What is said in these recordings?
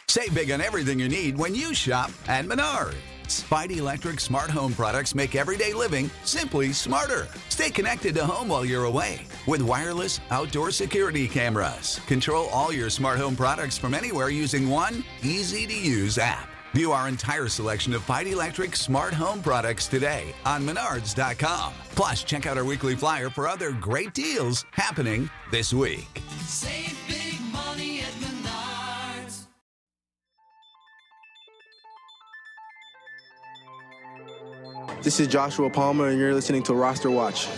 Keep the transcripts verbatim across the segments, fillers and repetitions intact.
Save big on everything you need when you shop at Menards. Spidey Electric smart home products make everyday living simply smarter. Stay connected to home while you're away with wireless outdoor security cameras. Control all your smart home products from anywhere using one easy-to-use app. View our entire selection of Spidey Electric smart home products today on menards dot com. Plus, check out our weekly flyer for other great deals happening this week. Save big money at Menards. This is Joshua Palmer, and you're listening to Roster Watch.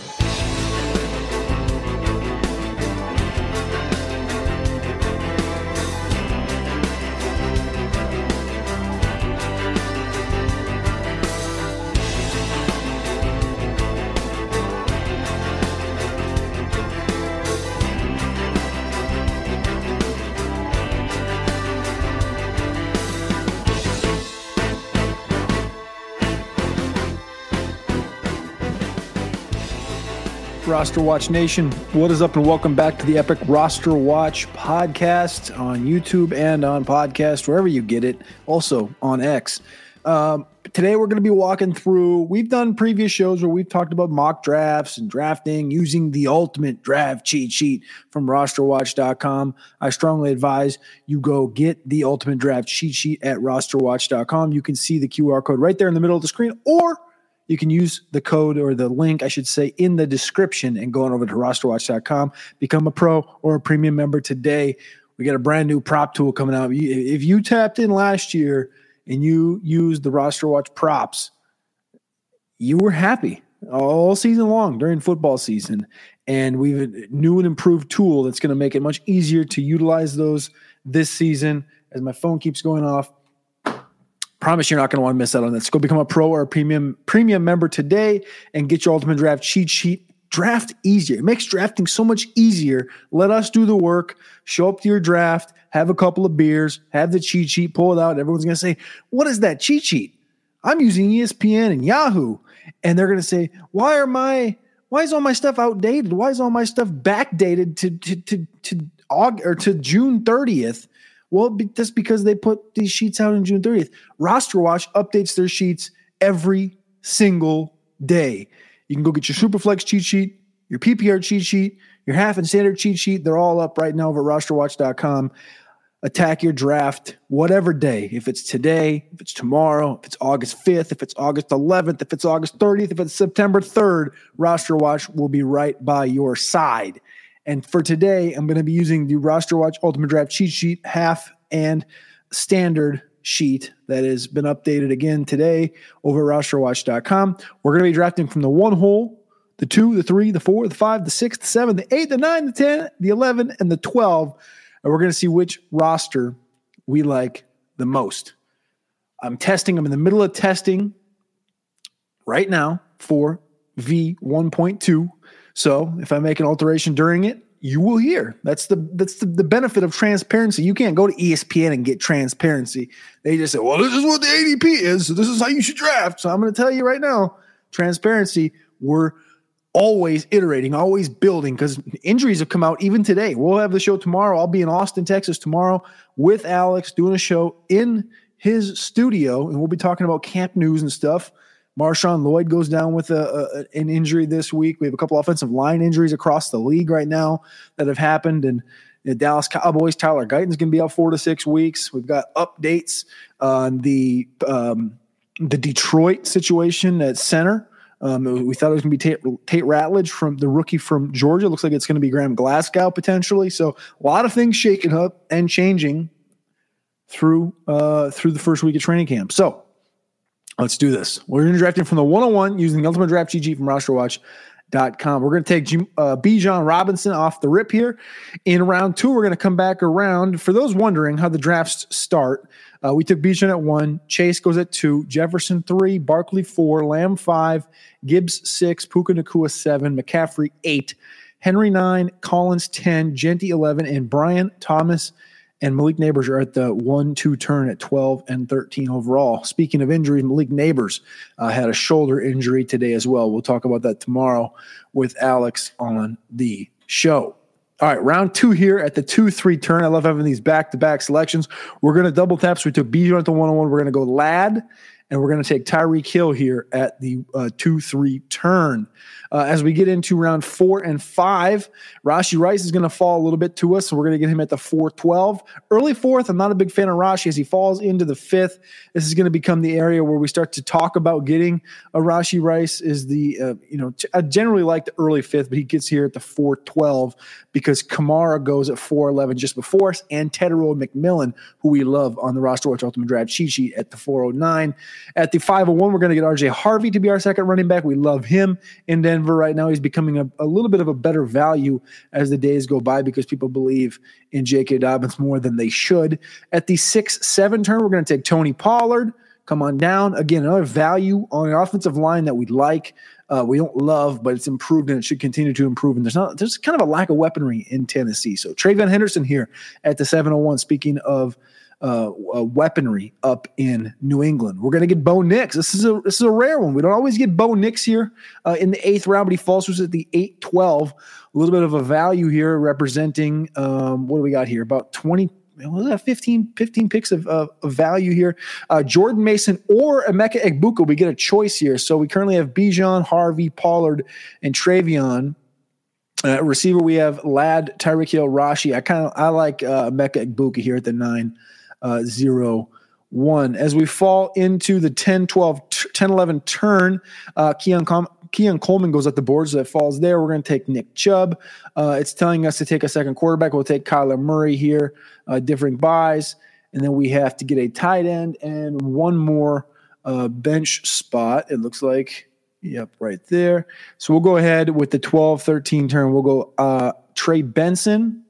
Roster Watch Nation, what is up, and welcome back to the Epic Roster Watch podcast on YouTube and on podcast, wherever you get it, also on X. Um, today we're going to be walking through, we've done previous shows where we've talked about mock drafts and drafting using the ultimate draft cheat sheet from roster watch dot com. I strongly advise you go get the ultimate draft cheat sheet at roster watch dot com. You can see the Q R code right there in the middle of the screen, or you can use the code, or the link, I should say, in the description and go on over to roster watch dot com. Become a pro or a premium member today. We got a brand new prop tool coming out. If you tapped in last year and you used the Roster Watch props, you were happy all season long during football season. And we've a new and improved tool that's going to make it much easier to utilize those this season. As my phone keeps going off, promise you're not going to want to miss out on this. Go become a pro or a premium premium member today and get your ultimate draft cheat sheet. Draft easier. It makes drafting so much easier. Let us do the work. Show up to your draft, have a couple of beers, have the cheat sheet, pull it out. Everyone's going to say, what is that cheat sheet? I'm using E S P N and Yahoo. And they're going to say, why are my why is all my stuff outdated? Why is all my stuff backdated to to to to August or to June thirtieth? Well, that's because they put these sheets out on June thirtieth. Roster Watch updates their sheets every single day. You can go get your Superflex cheat sheet, your P P R cheat sheet, your half and standard cheat sheet. They're all up right now over at roster watch dot com. Attack your draft whatever day. If it's today, if it's tomorrow, if it's August fifth, if it's August eleventh, if it's August thirtieth, if it's September third, Roster Watch will be right by your side. And for today, I'm going to be using the Roster Watch Ultimate Draft Cheat Sheet, half and standard sheet that has been updated again today over at roster watch dot com. We're going to be drafting from the one hole, the two, the three, the four, the five, the six, the seven, the eight, the nine, the ten, the eleven, and the twelve. And we're going to see which roster we like the most. I'm testing. I'm in the middle of testing right now for V one point two. So if I make an alteration during it, you will hear. That's the that's the, the benefit of transparency. You can't go to E S P N and get transparency. They just say, well, this is what the A D P is, so this is how you should draft. So I'm going to tell you right now, transparency, we're always iterating, always building, because injuries have come out even today. We'll have the show tomorrow. I'll be in Austin, Texas tomorrow with Alex doing a show in his studio, and we'll be talking about camp news and stuff. Marshawn Lloyd goes down with a, a, an injury this week. We have a couple offensive line injuries across the league right now that have happened. And the Dallas Cowboys, Tyler Guyton's going to be out four to six weeks. We've got updates on the um, the Detroit situation at center. Um, we thought it was going to be Tate, Tate Ratledge, from the rookie from Georgia. Looks like it's going to be Graham Glasgow potentially. So a lot of things shaking up and changing through uh, through the first week of training camp. So let's do this. We're going to draft him from the one oh one using the Ultimate Draft Cheat Sheet from roster watch dot com. We're going to take uh, Bijan Robinson off the rip here. In round two, we're going to come back around. For those wondering how the drafts start, uh, we took Bijan at one, Chase goes at two, Jefferson three, Barkley four, Lamb five, Gibbs six, Puka Nacua seven, McCaffrey eight, Henry nine, Collins ten, Genty eleven, and Brian Thomas and Malik Neighbors are at the one two turn at twelve and thirteen overall. Speaking of injuries, Malik Neighbors uh, had a shoulder injury today as well. We'll talk about that tomorrow with Alex on the show. All right, round two here at the two three turn. I love having these back-to-back selections. We're going to double tap. So we took Bijan at the one oh one. We're going to go Ladd, and we're going to take Tyreek Hill here at the uh, two three turn. Uh, as we get into round four and five, Rashee Rice is going to fall a little bit to us, so we're going to get him at the four twelve. Early fourth, I'm not a big fan of Rashee as he falls into the fifth. This is going to become the area where we start to talk about getting a Rashee Rice. Is the, uh, you know, I generally like the early fifth, but he gets here at the four twelve because Kamara goes at four eleven just before us, and Tedero McMillan, who we love on the Roster Watch Ultimate Draft cheat sheet, at the four oh nine. At the five oh one, we're going to get R J Harvey to be our second running back. We love him in Denver right now. He's becoming a, a little bit of a better value as the days go by because people believe in J K. Dobbins more than they should. At the six seven turn, we're going to take Tony Pollard. Come on down. Again, another value on an offensive line that we like. Uh, we don't love, but it's improved and it should continue to improve. And there's not there's kind of a lack of weaponry in Tennessee. So TreVeyon Henderson here at the seven oh one. Speaking of uh, uh, weaponry up in New England, we're going to get Bo Nix. This is a this is a rare one. We don't always get Bo Nix here uh, in the eighth round, but he falls to us at the eight twelve. A little bit of a value here, representing um, what do we got here? About twenty. What was that? fifteen, fifteen picks of, of, of value here. Uh, Jordan Mason or Emeka Egbuka. We get a choice here. So we currently have Bijan, Harvey, Pollard, and TreVeyon. Uh, receiver, we have Ladd, Tyreek Hill, Rashee. I kind of I like uh, Emeka Egbuka here at the nine oh one. As we fall into the ten twelve, ten eleven turn, uh, Keon Com- Keon Coleman goes up the board, so that falls there. We're going to take Nick Chubb. Uh, it's telling us to take a second quarterback. We'll take Kyler Murray here, uh, different buys. And then we have to get a tight end and one more uh, bench spot, it looks like. Yep, right there. So we'll go ahead with the twelve thirteen turn. We'll go uh, Trey Benson,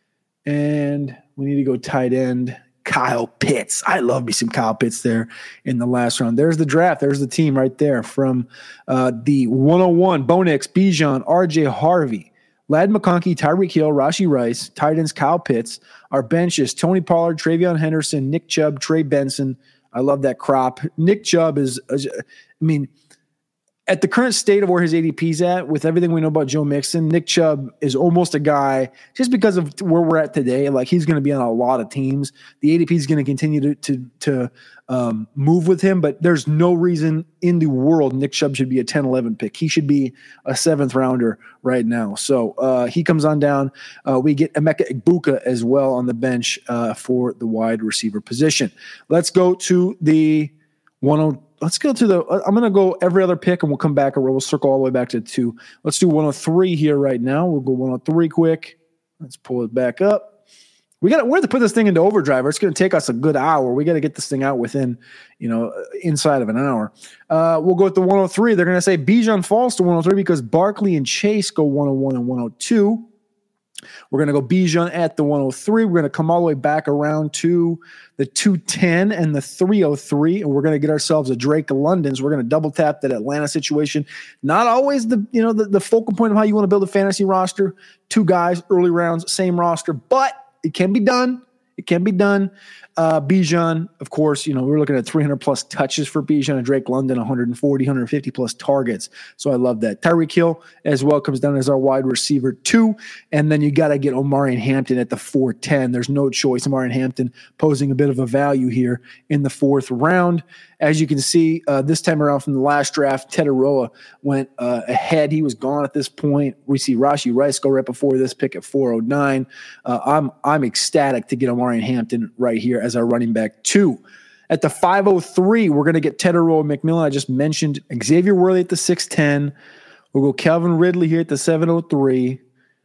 and we need to go tight end. Kyle Pitts. I love me some Kyle Pitts there in the last round. There's the draft. There's the team right there from uh, the one oh one. Bo Nix, Bijan, R J Harvey, Ladd McConkey, Tyreek Hill, Rashee Rice, tight ends Kyle Pitts. Our benches, Tony Pollard, TreVeyon Henderson, Nick Chubb, Trey Benson. I love that crop. Nick Chubb is, is I mean, at the current state of where his A D P is at, with everything we know about Joe Mixon, Nick Chubb is almost a guy, just because of where we're at today, like he's going to be on a lot of teams. The A D P is going to continue to to, to um, move with him, but there's no reason in the world Nick Chubb should be a ten eleven pick. He should be a seventh rounder right now. So uh, he comes on down. Uh, we get Emeka Egbuka as well on the bench uh, for the wide receiver position. Let's go to the one oh. Let's go to the – I'm going to go every other pick, and we'll come back, or we'll circle all the way back to two. Let's do one oh three here right now. We'll go one oh three quick. Let's pull it back up. We got we have to put this thing into overdrive. It's going to take us a good hour. We got to get this thing out within, you know, inside of an hour. Uh, we'll go with the one oh three. They're going to say Bijan falls to one oh three because Barkley and Chase go one oh one and one oh two. We're going to go Bijan at the one oh three. We're going to come all the way back around to the two ten and the three oh three, and we're going to get ourselves a Drake London. So we're going to double tap that Atlanta situation. Not always the you know the, the focal point of how you want to build a fantasy roster. Two guys, early rounds, same roster, but it can be done. It can be done. Uh, Bijan, of course, you know, we're looking at three hundred plus touches for Bijan, and Drake London, one forty, one fifty plus targets. So I love that. Tyreek Hill as well comes down as our wide receiver two. And then you got to get Omarion Hampton at the four ten. There's no choice. Omarion Hampton posing a bit of a value here in the fourth round. As you can see, uh, this time around from the last draft, Tedero went uh, ahead. He was gone at this point. We see Rashee Rice go right before this pick at four oh nine. Uh, I'm I'm ecstatic to get Omarion Hampton right here as our running back two. At the five oh three, we're going to get Tedero McMillan. I just mentioned Xavier Worthy at the six ten. We'll go Calvin Ridley here at the seven oh three.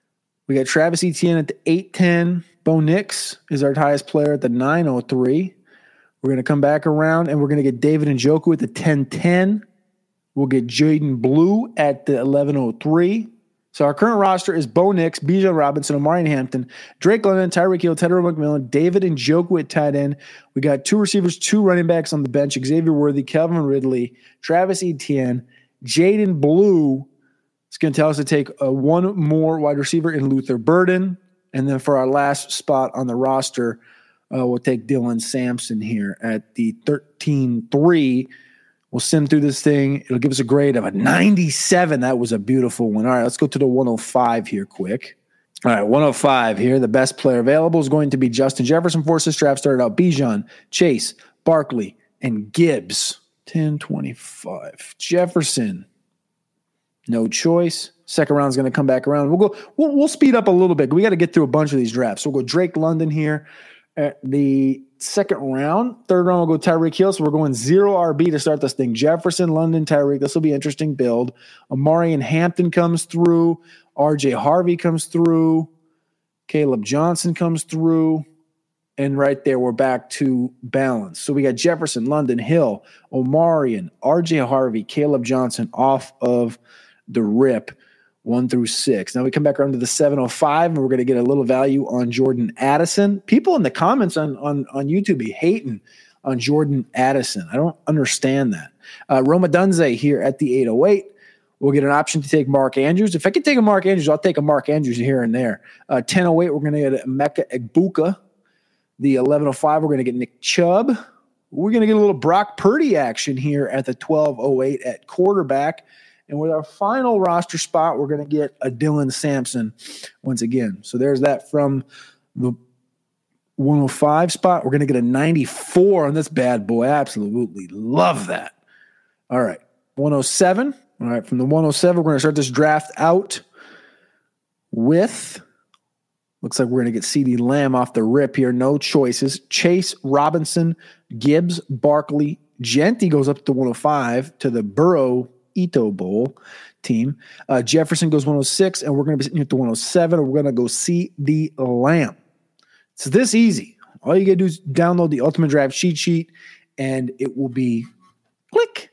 We got Travis Etienne at the eight ten. Bo Nix is our highest player at the nine oh three. We're going to come back around, and we're going to get David Njoku at the ten ten. We'll get Jaden Blue at the eleven oh three. So our current roster is Bo Nix, Bijan Robinson, Omarion Hampton, Drake London, Tyreek Hill, Tedero McMillan, David Njoku at tight end. We got two receivers, two running backs on the bench, Xavier Worthy, Calvin Ridley, Travis Etienne, Jaden Blue. It's going to tell us to take uh, one more wide receiver in Luther Burden. And then for our last spot on the roster, Uh, we'll take Dylan Sampson here at the thirteen three. We'll send through this thing. It'll give us a grade of a ninety-seven. That was a beautiful one. All right, let's go to the one oh five here quick. All right, one oh five here. The best player available is going to be Justin Jefferson. For this draft started out Bijan, Chase, Barkley, and Gibbs. ten twenty-five. Jefferson, no choice. Second round is going to come back around. We'll go. We'll, we'll speed up a little bit. We got to get through a bunch of these drafts. So we'll go Drake London here at the second round. Third round we'll go Tyreek Hill. So we're going zero R B to start this thing. Jefferson, London, Tyreek. This will be an interesting build. Amari and Hampton comes through. R J Harvey comes through. Caleb Johnson comes through. And right there, we're back to balance. So we got Jefferson, London, Hill, Omarion, R J Harvey, Caleb Johnson off of the rip, one through six. Now we come back around to the seven oh five, and we're going to get a little value on Jordan Addison. People in the comments on, on, on YouTube be hating on Jordan Addison. I don't understand that. Uh, Roma Dunze here at the eight oh eight. We'll get an option to take Mark Andrews. If I could take a Mark Andrews, I'll take a Mark Andrews here and there. Uh, ten oh eight, we're going to get Emeka Egbuka. The eleven oh five, we're going to get Nick Chubb. We're going to get a little Brock Purdy action here at the twelve oh eight at quarterback. And with our final roster spot, we're going to get a Dylan Sampson once again. So there's that from the one oh five spot. We're going to get a ninety-four on this bad boy. Absolutely love that. All right, one oh seven. All right, from the one oh seven, we're going to start this draft out with, looks like we're going to get CeeDee Lamb off the rip here. No choices. Chase, Robinson, Gibbs, Barkley. Genty goes up to one oh five to the Burrow Ito Bowl team. Uh, Jefferson goes one oh six, and we're going to be sitting here at the one oh seven, and we're going to go CeeDee Lamb. It's this easy. All you got to do is download the Ultimate Draft cheat sheet, and it will be click,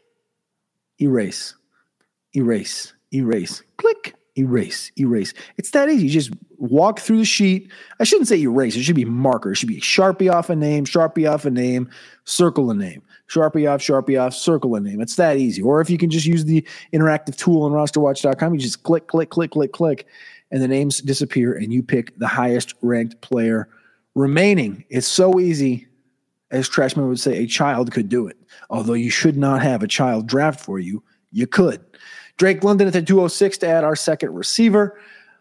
erase, erase, erase, click, erase, erase. It's that easy. You just walk through the sheet. I shouldn't say erase. It should be marker. It should be Sharpie off a name, Sharpie off a name, circle a name. Sharpie off, Sharpie off, circle a name. It's that easy. Or if you can just use the interactive tool on roster watch dot com, you just click, click, click, click, click, and the names disappear, and you pick the highest ranked player remaining. It's so easy, as Trashman would say, a child could do it. Although you should not have a child draft for you, you could. Drake London at the two oh six to add our second receiver.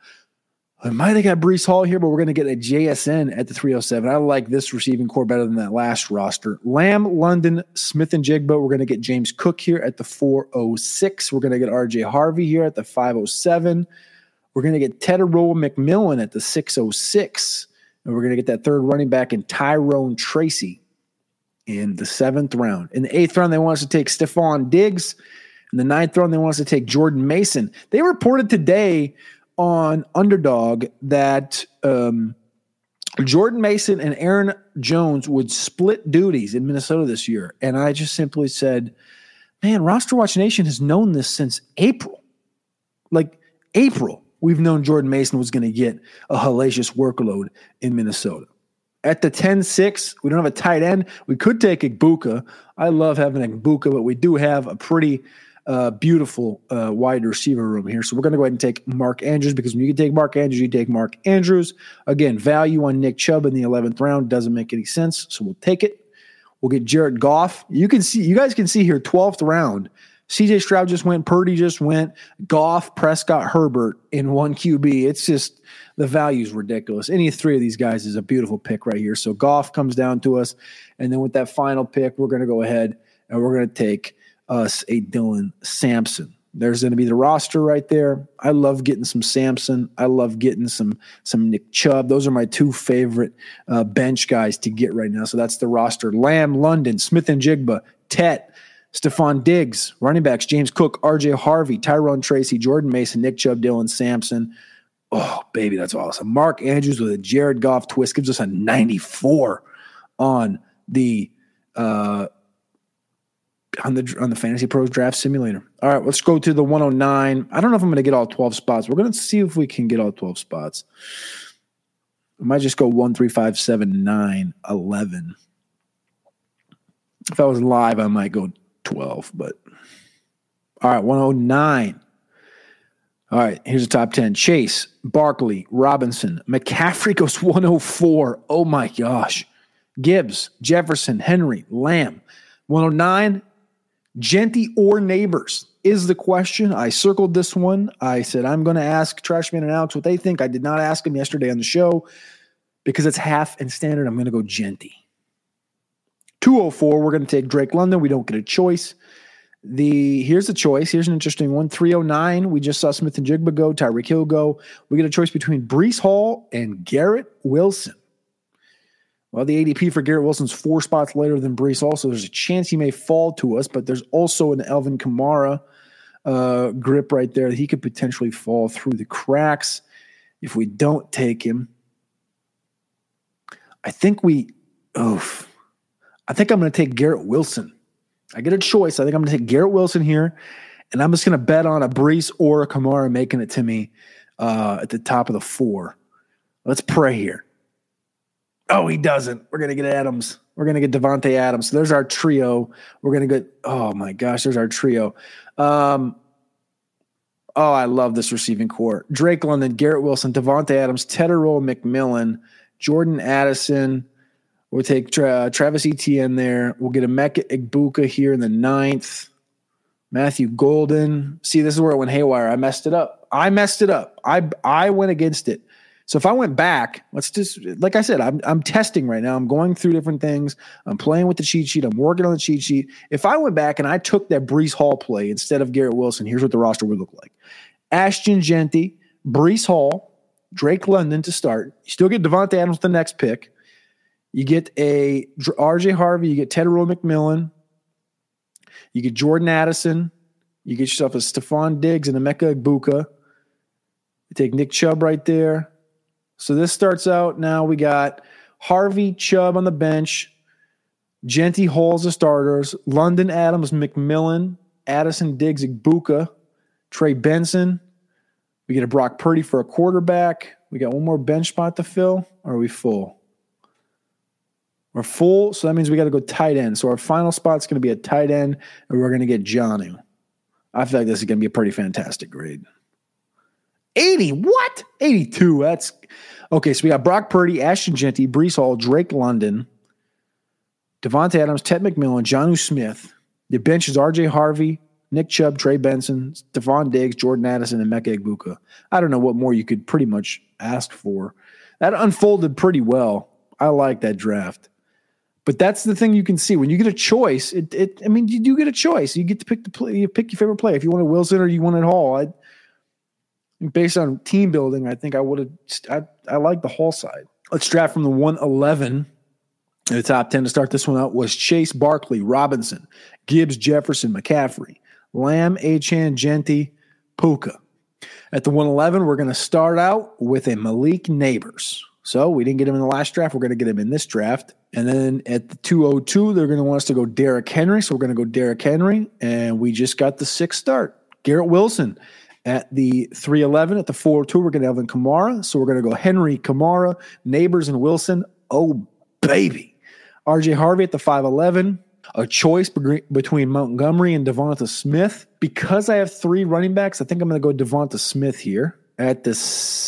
I might have got Breece Hall here, but we're going to get a J S N at the three oh seven. I like this receiving core better than that last roster. Lamb, London, Smith, and Jigba. We're going to get James Cook here at the four oh six. We're going to get R J Harvey here at the five oh seven. We're going to get Teteroa McMillan at the six oh six. And we're going to get that third running back in Tyrone Tracy in the seventh round. In the eighth round, they want us to take Stephon Diggs. In the ninth round, they want us to take Jordan Mason. They reported today on Underdog that um, Jordan Mason and Aaron Jones would split duties in Minnesota this year. And I just simply said, man, Roster Watch Nation has known this since April. Like April, we've known Jordan Mason was going to get a hellacious workload in Minnesota. At the ten six, we don't have a tight end. We could take Egbuka. I love having Egbuka, but we do have a pretty Uh, beautiful uh, wide receiver room here. So we're going to go ahead and take Mark Andrews, because when you can take Mark Andrews, you take Mark Andrews. Again, value on Nick Chubb in the eleventh round doesn't make any sense, so we'll take it. We'll get Jared Goff. You can see, you guys can see here, twelfth round. C J Stroud just went, Purdy just went, Goff, Prescott, Herbert in one Q B. It's just, the value is ridiculous. Any three of these guys is a beautiful pick right here. So Goff comes down to us, and then with that final pick, we're going to go ahead and we're going to take us a Dylan Sampson. There's going to be the roster right there. I love getting some Sampson. I love getting some some Nick Chubb. Those are my two favorite uh, bench guys to get right now. So that's the roster. Lamb, London, Smith and Jigba, Tet, Stephon Diggs, running backs, James Cook, R J Harvey, Tyrone Tracy, Jordan Mason, Nick Chubb, Dylan Sampson. Oh, baby, that's awesome. Mark Andrews with a Jared Goff twist gives us a ninety-four on the uh, on the on the Fantasy Pros Draft Simulator. All right, let's go to the one oh nine. I don't know if I'm going to get all twelve spots. We're going to see if we can get all twelve spots. I might just go one, three, five, seven, nine, eleven. If I was live, I might go twelve, but all right, one oh nine. All right, here's the top ten. Chase, Barkley, Robinson, McCaffrey goes one oh four. Oh my gosh. Gibbs, Jefferson, Henry, Lamb. one oh nine, Genty or Neighbors is the question. I circled this one. I said, I'm going to ask Trashman and Alex what they think. I did not ask them yesterday on the show because it's half and standard. I'm going to go Genty. two oh four, we're going to take Drake London. We don't get a choice. The Here's a choice. Here's an interesting one. three oh nine, we just saw Smith and Jigba go, Tyreek Hill go. We get a choice between Breece Hall and Garrett Wilson. Well, the A D P for Garrett Wilson's four spots later than Breece Hall, so there's a chance he may fall to us, but there's also an Alvin Kamara uh, grip right there that he could potentially fall through the cracks if we don't take him. I think we, oof. I think I'm going to take Garrett Wilson. I get a choice. I think I'm going to take Garrett Wilson here, and I'm just going to bet on a Breece or a Kamara making it to me uh, at the top of the four. Let's pray here. Oh, he doesn't. We're going to get Adams. We're going to get Devontae Adams. So there's our trio. We're going to get, oh my gosh, there's our trio. Um, oh, I love this receiving core. Drake London, Garrett Wilson, Devontae Adams, Tetairoa McMillan, Jordan Addison. We'll take Tra- Travis Etienne there. We'll get Emeka Egbuka here in the ninth. Matthew Golden. See, this is where it went haywire. I messed it up. I messed it up. I I went against it. So if I went back, let's just, like I said, I'm I'm testing right now. I'm going through different things. I'm playing with the cheat sheet. I'm working on the cheat sheet. If I went back and I took that Breece Hall play instead of Garrett Wilson, here's what the roster would look like. Ashton Genty, Breece Hall, Drake London to start. You still get Devontae Adams with the next pick. You get a R J Harvey. You get Tetairoa McMillan. You get Jordan Addison. You get yourself a Stephon Diggs and Emeka Egbuka. You take Nick Chubb right there. So this starts out now. We got Harvey, Chubb on the bench, Genty, Hall's the starters, London, Adams, McMillan, Addison, Diggs, Egbuka, Trey Benson. We get a Brock Purdy for a quarterback. We got one more bench spot to fill. Or are we full? We're full, so that means we got to go tight end. So our final spot's going to be a tight end, and we're going to get Jonnu. I feel like this is going to be a pretty fantastic grade. eighty, what? eighty-two, that's okay. So we got Brock Purdy, Ashton Genty, Breece Hall, Drake London, Devontae Adams, Ted McMillan, Jonnu Smith. The bench is R J Harvey, Nick Chubb, Trey Benson, Stephon Diggs, Jordan Addison, and Emeka Egbuka. I don't know what more you could pretty much ask for. That unfolded pretty well. I like that draft. But that's the thing you can see. When you get a choice, it, it I mean, you do get a choice. You get to pick the play, you pick your favorite play. If you want a Wilson or you want it Hall, I based on team building, I think I would have I, I like the Hall side. Let's draft from the one eleven. In the top ten to start this one out was Chase, Barkley, Robinson, Gibbs, Jefferson, McCaffrey, Lamb, Achane, Genty, Puka. At the one eleven, we're going to start out with a Malik Neighbors. So we didn't get him in the last draft. We're going to get him in this draft. And then at the two oh two, they're going to want us to go Derrick Henry. So we're going to go Derrick Henry. And we just got the sixth start. Garrett Wilson. At the three eleven, at the four oh two, we're going to have Alvin Kamara. So we're going to go Henry, Kamara, Neighbors, and Wilson. Oh, baby. R J Harvey at the five eleven. A choice be- between Montgomery and Devonta Smith. Because I have three running backs, I think I'm going to go Devonta Smith here. At the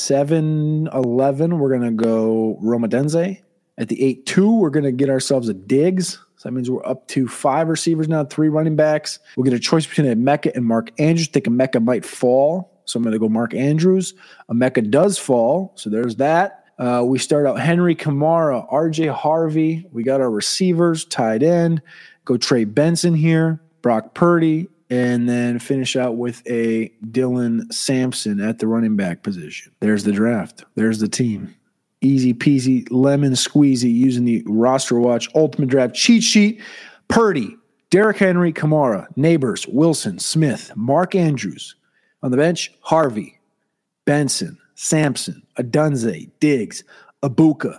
seven eleven, we're going to go Roma Denze. At the eight two, we're going to get ourselves a Diggs. So that means we're up to five receivers now, three running backs. We'll get a choice between Emeka and Mark Andrews. I think Emeka might fall, so I'm going to go Mark Andrews. Emeka does fall, so there's that. Uh, we start out Henry, Kamara, R J Harvey. We got our receivers, tight end. Go Trey Benson here, Brock Purdy, and then finish out with a Dylan Sampson at the running back position. There's the draft. There's the team. Easy peasy, lemon squeezy using the Roster Watch Ultimate Draft cheat sheet. Purdy, Derrick Henry, Kamara, Neighbors, Wilson, Smith, Mark Andrews. On the bench, Harvey, Benson, Sampson, Adunze, Diggs, Egbuka.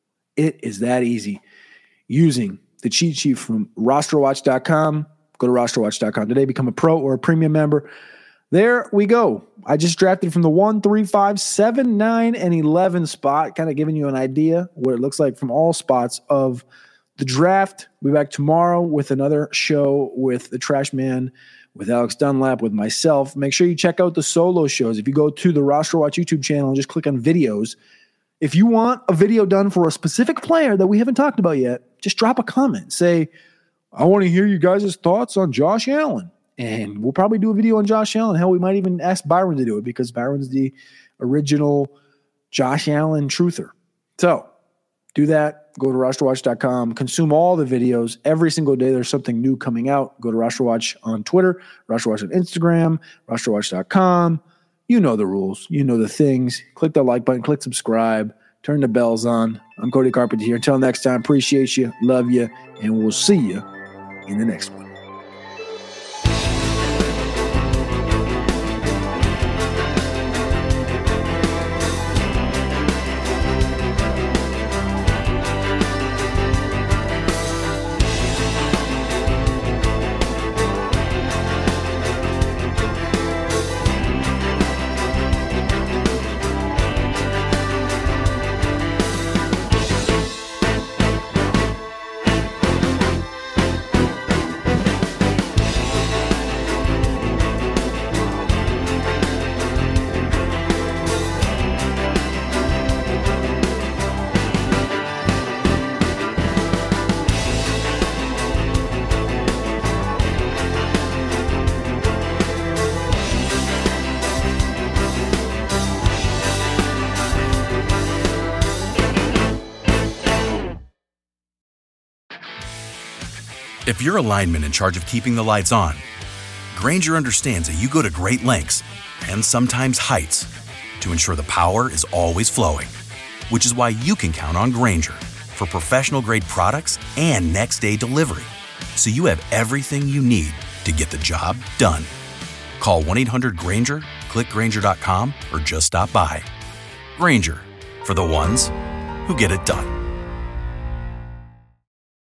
It is that easy. Using the cheat sheet from roster watch dot com. Go to roster watch dot com today. Become a pro or a premium member. There we go. I just drafted from the one, three, five, seven, nine, and eleven spot, kind of giving you an idea what it looks like from all spots of the draft. We'll be back tomorrow with another show with the Trash Man, with Alex Dunlap, with myself. Make sure you check out the solo shows. If you go to the Roster Watch YouTube channel and just click on videos, if you want a video done for a specific player that we haven't talked about yet, just drop a comment. Say, I want to hear you guys' thoughts on Josh Allen. And we'll probably do a video on Josh Allen. Hell, we might even ask Byron to do it because Byron's the original Josh Allen truther. So do that. Go to roster watch dot com. Consume all the videos. Every single day there's something new coming out. Go to RosterWatch on Twitter, RosterWatch on Instagram, roster watch dot com. You know the rules. You know the things. Click the like button. Click subscribe. Turn the bells on. I'm Cody Carpenter here. Until next time, appreciate you, love you, and we'll see you in the next one. If you're a lineman in charge of keeping the lights on, Grainger understands that you go to great lengths and sometimes heights to ensure the power is always flowing, which is why you can count on Grainger for professional-grade products and next-day delivery, so you have everything you need to get the job done. Call one eight hundred Grainger, click Grainger dot com, or just stop by. Grainger, for the ones who get it done.